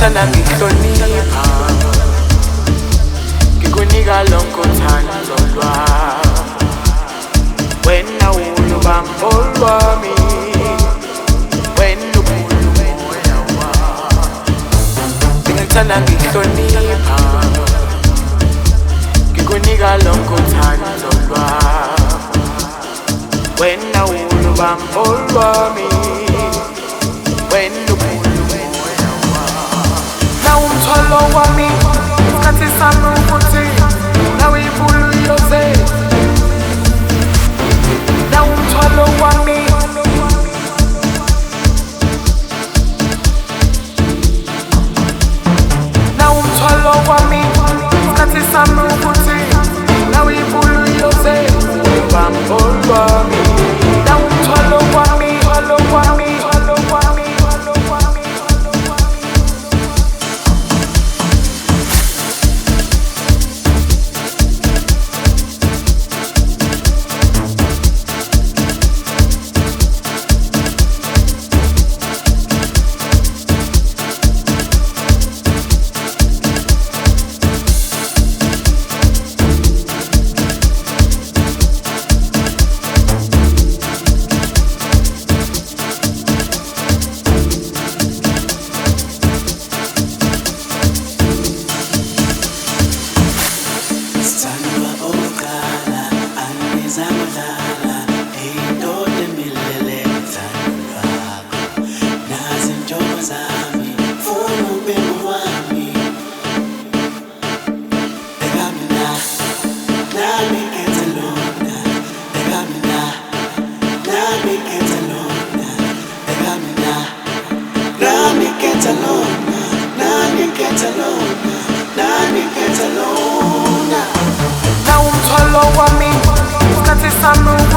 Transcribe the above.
ngithanda ngikuhlonipha, ngikunika lonke uthando lwami. Wena ulubambo lwami, wena umoya wami. Ngithanda ngikuhlonipha, ngikunika lonke uthando lwami. Wena ulubambo lwami, wena umoya wami. Nawe umthwalo wami, isikhathi sami ukuthi nawe ibulu yose. Nawe umthwalo wami, nawe umthwalo wami, isikhathi sami ukuthi nawe ibulu yose. Ulubambo lwami, nawe umthwalo wami, umthwalo wami, umthwalo wami, umthwalo wami. Now I'm tall, I mean, it's not a summer.